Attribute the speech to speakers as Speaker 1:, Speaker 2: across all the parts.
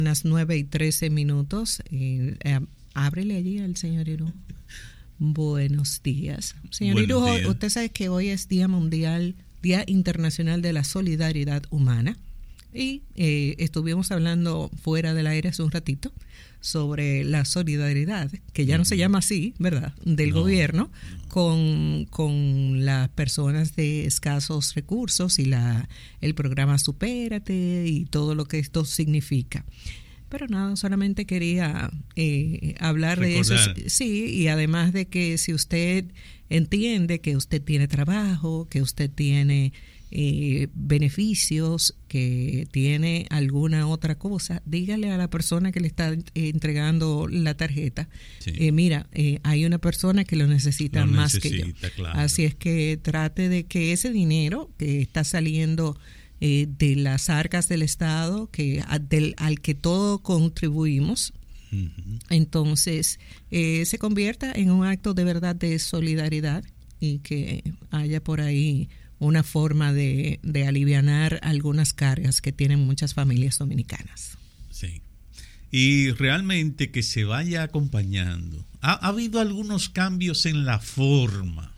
Speaker 1: Las 9:13. Ábrele allí al señor Irujo. Buenos días. Señor Irujo, usted sabe que hoy es Día Mundial, Día Internacional de la Solidaridad Humana. Y estuvimos hablando fuera del aire hace un ratito sobre la solidaridad, que ya no se llama así, ¿verdad?, del gobierno con las personas de escasos recursos y el programa Supérate y todo lo que esto significa. Pero nada, solamente quería hablar de eso. Sí, y además de que si usted entiende que usted tiene trabajo, que usted tiene beneficios, que tiene alguna otra cosa, dígale a la persona que le está entregando la tarjeta, mira, hay una persona que lo necesita más que yo. Claro. Así es que trate de que ese dinero que está saliendo de las arcas del Estado, al que todos contribuimos, entonces se convierta en un acto de verdad de solidaridad y que haya por ahí una forma de alivianar algunas cargas que tienen muchas familias dominicanas.
Speaker 2: Sí. Y realmente que se vaya acompañando. Ha habido algunos cambios en la forma,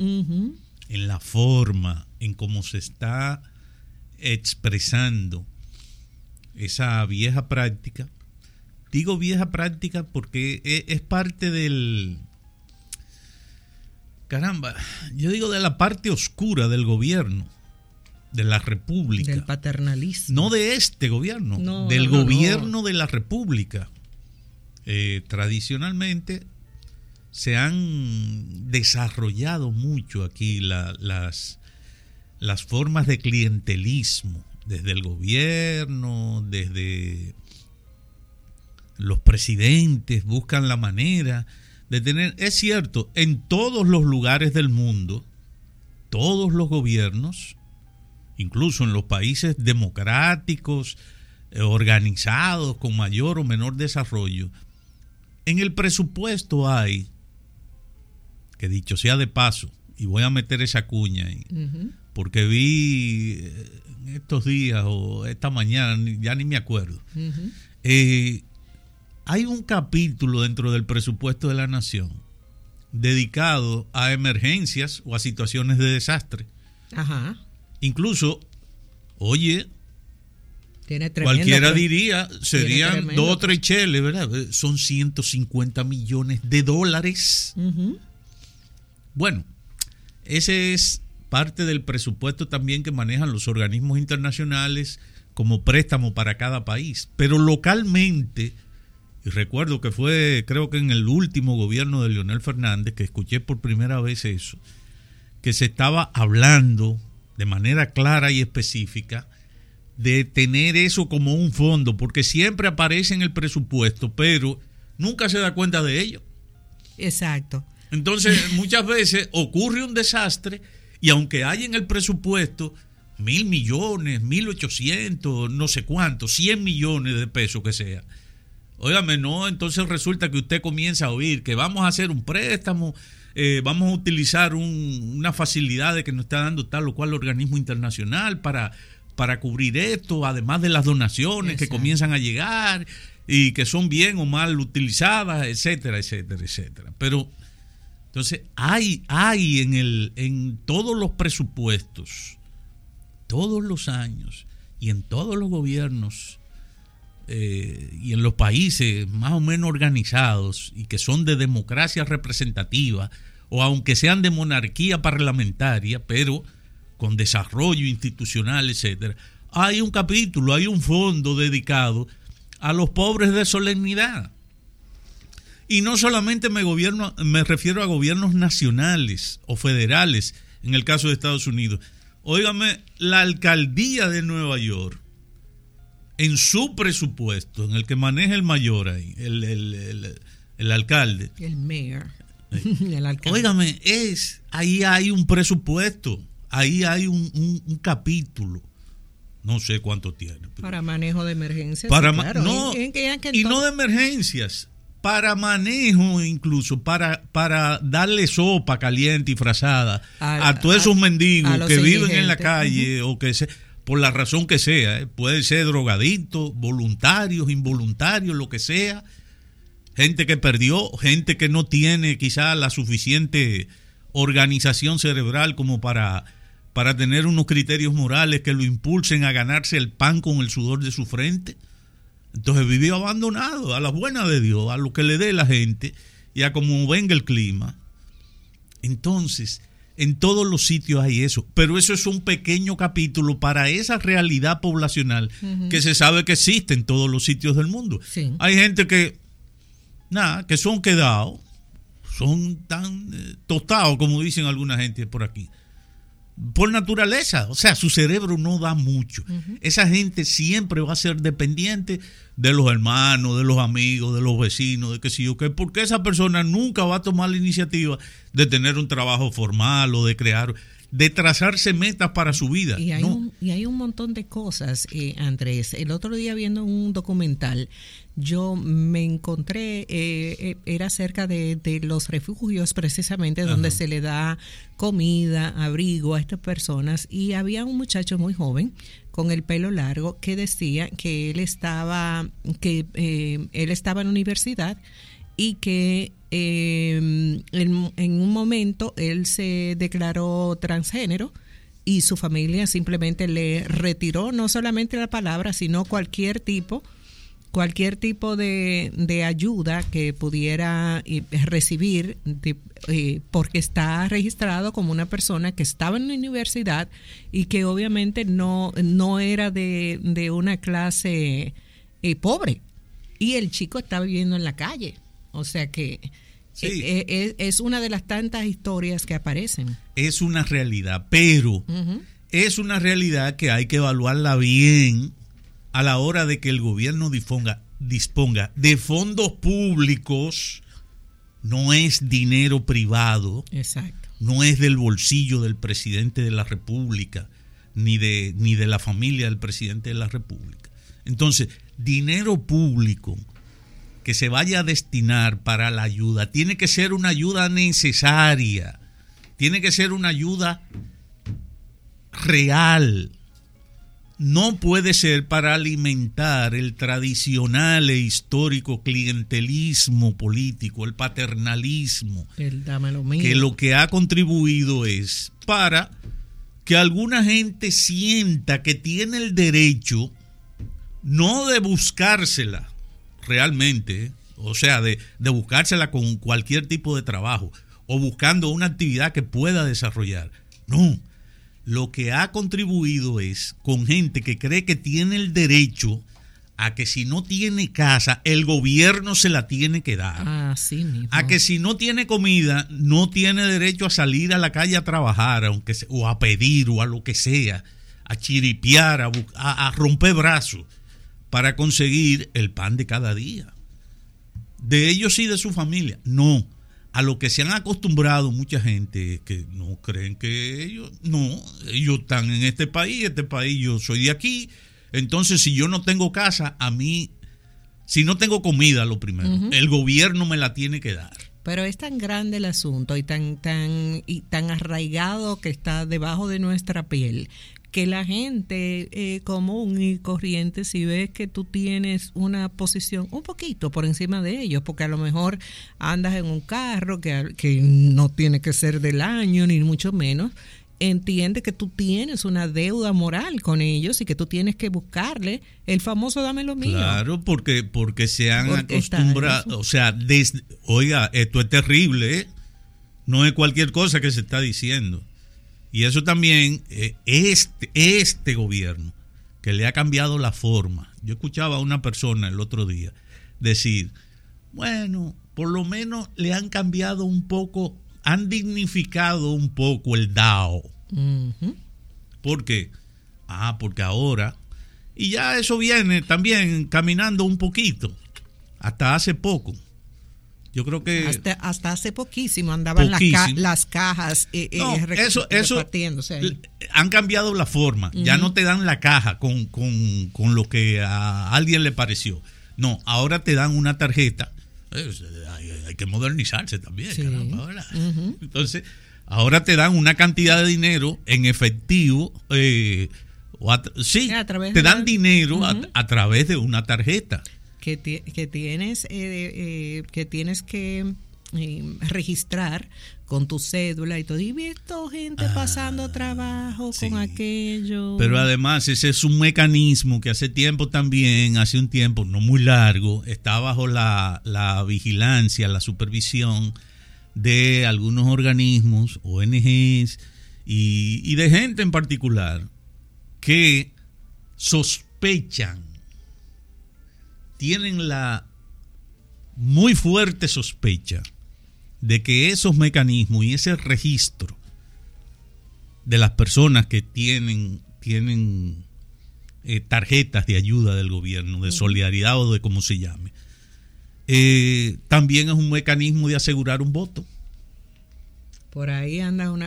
Speaker 2: en cómo se está expresando esa vieja práctica. Digo vieja práctica porque es parte del... Caramba, yo digo de la parte oscura del gobierno, de la República.
Speaker 1: Del paternalismo.
Speaker 2: No de este gobierno, del gobierno de la República. Tradicionalmente se han desarrollado mucho aquí las formas de clientelismo, desde el gobierno, desde los presidentes buscan la manera de tener, es cierto, en todos los lugares del mundo, todos los gobiernos, incluso en los países democráticos, organizados, con mayor o menor desarrollo, en el presupuesto hay, que dicho sea de paso, y voy a meter esa cuña ahí, porque vi estos días o esta mañana, ya ni me acuerdo, hay un capítulo dentro del presupuesto de la nación dedicado a emergencias o a situaciones de desastre. Ajá. Incluso, oye, cualquiera diría, serían 2 o 3 cheles, ¿verdad? Son $150 millones. Bueno, ese es parte del presupuesto también que manejan los organismos internacionales como préstamo para cada país. Pero localmente, y recuerdo que fue, creo que en el último gobierno de Leonel Fernández, que escuché por primera vez eso, que se estaba hablando de manera clara y específica de tener eso como un fondo, porque siempre aparece en el presupuesto, pero nunca se da cuenta de ello.
Speaker 1: Exacto.
Speaker 2: Entonces, muchas veces ocurre un desastre y aunque hay en el presupuesto 1,000 millones, 1,800, no sé cuánto, 100 millones de pesos que sea, óigame, no, entonces resulta que usted comienza a oír que vamos a hacer un préstamo, vamos a utilizar una facilidad que nos está dando tal o cual organismo internacional para cubrir esto, además de las donaciones que comienzan a llegar y que son bien o mal utilizadas, etcétera, etcétera, etcétera. Pero entonces hay en todos los presupuestos, todos los años y en todos los gobiernos y en los países más o menos organizados y que son de democracia representativa o aunque sean de monarquía parlamentaria, pero con desarrollo institucional, etcétera, hay un capítulo, hay un fondo dedicado a los pobres de solemnidad. Y no solamente me refiero a gobiernos nacionales o federales, en el caso de Estados Unidos. Óigame, la alcaldía de Nueva York, en su presupuesto, en el que maneja el mayor ahí, el alcalde.
Speaker 1: El mayor. El alcalde.
Speaker 2: Óigame, ahí hay un presupuesto, ahí hay un capítulo. No sé cuánto tiene.
Speaker 1: Para manejo de emergencias.
Speaker 2: Claro. No, y no de emergencias. Para manejo incluso, para darle sopa caliente y frazada a todos esos mendigos que viven en la calle o que por la razón que sea, puede ser drogadictos, voluntarios, involuntarios, lo que sea, gente que perdió, gente que no tiene quizás la suficiente organización cerebral como para tener unos criterios morales que lo impulsen a ganarse el pan con el sudor de su frente. Entonces vivió abandonado a la buena de Dios, a lo que le dé la gente y a como venga el clima. Entonces, en todos los sitios hay eso, pero eso es un pequeño capítulo para esa realidad poblacional que se sabe que existe en todos los sitios del mundo. Sí. Hay gente que son quedados, son tan tostados, como dicen alguna gente por aquí, por naturaleza. O sea, su cerebro no da mucho. Esa gente siempre va a ser dependiente de los hermanos, de los amigos, de los vecinos, de qué sé yo qué, porque esa persona nunca va a tomar la iniciativa de tener un trabajo formal o de trazarse metas para su vida.
Speaker 1: Y hay un montón de cosas, Andrés. El otro día viendo un documental, yo me encontré, era cerca de los refugios precisamente, donde se le da comida, abrigo a estas personas, y había un muchacho muy joven con el pelo largo que decía que él estaba en la universidad y que en un momento él se declaró transgénero y su familia simplemente le retiró no solamente la palabra, sino cualquier tipo de ayuda que pudiera recibir porque está registrado como una persona que estaba en la universidad y que obviamente no era de una clase pobre, y el chico está viviendo en la calle. O sea que sí, es una de las tantas historias que aparecen.
Speaker 2: Es una realidad, pero es una realidad que hay que evaluarla bien a la hora de que el gobierno disponga de fondos públicos. No es dinero privado.
Speaker 1: Exacto.
Speaker 2: No es del bolsillo del presidente de la República, ni de la familia del presidente de la República. Entonces, dinero público que se vaya a destinar para la ayuda tiene que ser una ayuda necesaria, tiene que ser una ayuda real. No puede ser para alimentar el tradicional e histórico clientelismo político, el paternalismo, que lo que ha contribuido es para que alguna gente sienta que tiene el derecho no de buscársela realmente, o sea, de buscársela con cualquier tipo de trabajo o buscando una actividad que pueda desarrollar. No. Lo que ha contribuido es con gente que cree que tiene el derecho a que si no tiene casa, el gobierno se la tiene que dar.
Speaker 1: Así mismo.
Speaker 2: A que si no tiene comida, no tiene derecho a salir a la calle a trabajar, o a pedir, o a lo que sea, a chiripiar, a romper brazos para conseguir el pan de cada día. De ellos y de su familia. No. A lo que se han acostumbrado mucha gente que no creen que ellos están en este país yo soy de aquí, entonces si yo no tengo casa, si no tengo comida, lo primero, el gobierno me la tiene que dar.
Speaker 1: Pero es tan grande el asunto y tan arraigado que está debajo de nuestra piel, que la gente común y corriente, si ves que tú tienes una posición un poquito por encima de ellos, porque a lo mejor andas en un carro que no tiene que ser del año, ni mucho menos, entiende que tú tienes una deuda moral con ellos y que tú tienes que buscarle el famoso dame lo mío.
Speaker 2: Claro, porque se han acostumbrado, o sea, oiga, esto es terrible, ¿eh? No es cualquier cosa que se está diciendo. Y eso también, este gobierno, que le ha cambiado la forma. Yo escuchaba a una persona el otro día decir, bueno, por lo menos le han cambiado un poco, han dignificado un poco el DAO. ¿Por qué? Porque ahora, y ya eso viene también caminando un poquito, hasta hace poco. Yo creo que
Speaker 1: hasta hace poquísimo andaban las cajas repartiéndose.
Speaker 2: Han cambiado la forma. Ya no te dan la caja con lo que a alguien le pareció. No, ahora te dan una tarjeta. Hay que modernizarse también, sí. Caramba, ¿verdad? Entonces, ahora te dan una cantidad de dinero en efectivo te dan dinero a través de una tarjeta.
Speaker 1: Que tienes que registrar con tu cédula y todo. Y visto gente pasando trabajo con aquello.
Speaker 2: Pero además ese es un mecanismo que hace un tiempo no muy largo, está bajo la vigilancia, la supervisión de algunos organismos, ONGs y de gente en particular que tienen la muy fuerte sospecha de que esos mecanismos y ese registro de las personas que tienen tarjetas de ayuda del gobierno, de solidaridad o de como se llame, también es un mecanismo de asegurar un voto.
Speaker 1: Por ahí anda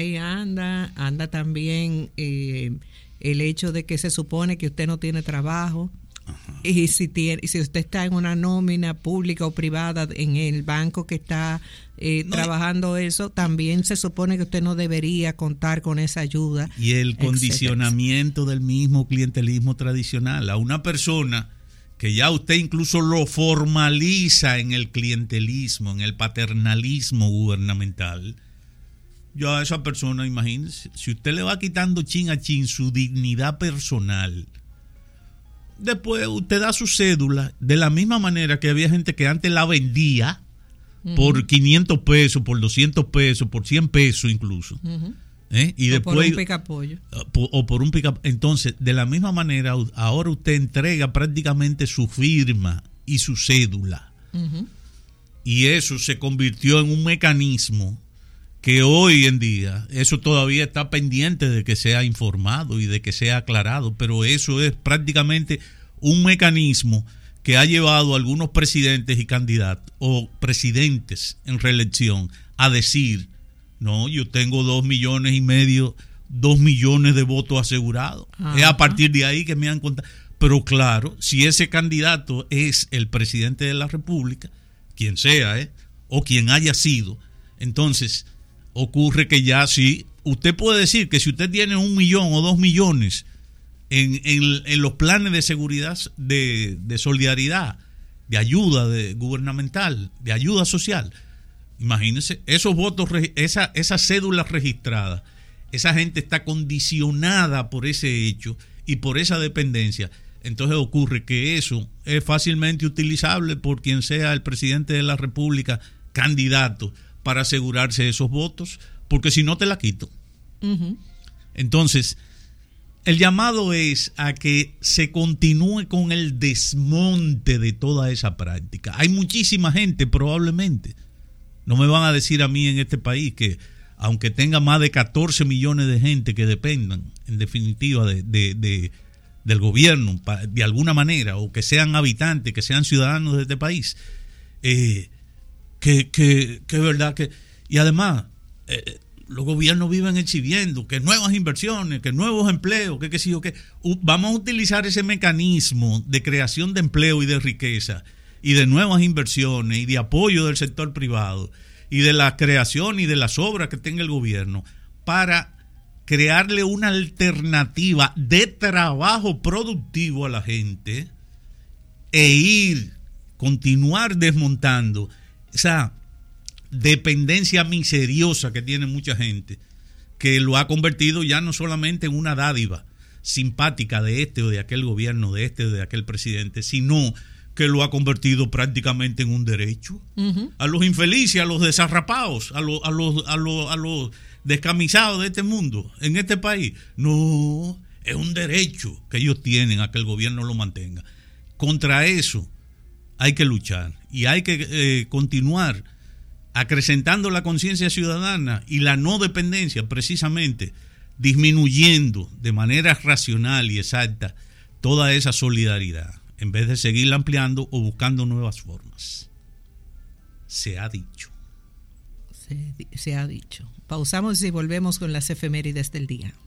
Speaker 1: también el hecho de que se supone que usted no tiene trabajo. Ajá. Y si usted está en una nómina pública o privada en el banco que está trabajando eso, también se supone que usted no debería contar con esa ayuda.
Speaker 2: Y el condicionamiento del mismo clientelismo tradicional a una persona que ya usted incluso lo formaliza en el clientelismo, en el paternalismo gubernamental. Ya a esa persona, imagínese, si usted le va quitando chin a chin su dignidad personal, después usted da su cédula de la misma manera que había gente que antes la vendía por 500 pesos, por 200 pesos, por 100 pesos incluso. Y después,
Speaker 1: por un picapollo.
Speaker 2: O por un picapollo. Entonces, de la misma manera, ahora usted entrega prácticamente su firma y su cédula. Y eso se convirtió en un mecanismo que hoy en día, eso todavía está pendiente de que sea informado y de que sea aclarado, pero eso es prácticamente un mecanismo que ha llevado a algunos presidentes y candidatos o presidentes en reelección a decir, no, yo tengo 2,5 millones, 2 millones de votos asegurados. Es a partir de ahí que me han contado. Pero claro, si ese candidato es el presidente de la República, quien sea, o quien haya sido, entonces ocurre que ya sí, usted puede decir que si usted tiene 1 millón o 2 millones en los planes de seguridad, de solidaridad, de ayuda gubernamental, de ayuda social, imagínense, esos votos, esas cédulas registradas, esa gente está condicionada por ese hecho y por esa dependencia. Entonces ocurre que eso es fácilmente utilizable por quien sea el presidente de la República, candidato, para asegurarse esos votos, porque si no te la quito. Entonces, el llamado es a que se continúe con el desmonte de toda esa práctica. Hay muchísima gente, probablemente. No me van a decir a mí en este país que, aunque tenga más de 14 millones de gente que dependan, en definitiva, del gobierno, de alguna manera, o que sean habitantes, que sean ciudadanos de este país, que es verdad que... Y además, los gobiernos viven exhibiendo que nuevas inversiones, que nuevos empleos, que sí o que... Vamos a utilizar ese mecanismo de creación de empleo y de riqueza, y de nuevas inversiones, y de apoyo del sector privado, y de la creación y de las obras que tenga el gobierno, para crearle una alternativa de trabajo productivo a la gente continuar desmontando esa dependencia miseriosa que tiene mucha gente, que lo ha convertido ya no solamente en una dádiva simpática de este o de aquel gobierno, de este o de aquel presidente, sino que lo ha convertido prácticamente en un derecho. A los infelices, a los desarrapados, a los descamisados de este mundo, en este país. No, es un derecho que ellos tienen a que el gobierno lo mantenga. Contra eso hay que luchar y hay que continuar acrecentando la conciencia ciudadana y la no dependencia, precisamente disminuyendo de manera racional y exacta toda esa solidaridad, en vez de seguirla ampliando o buscando nuevas formas. Se ha dicho.
Speaker 1: Se ha dicho. Pausamos y volvemos con las efemérides del día.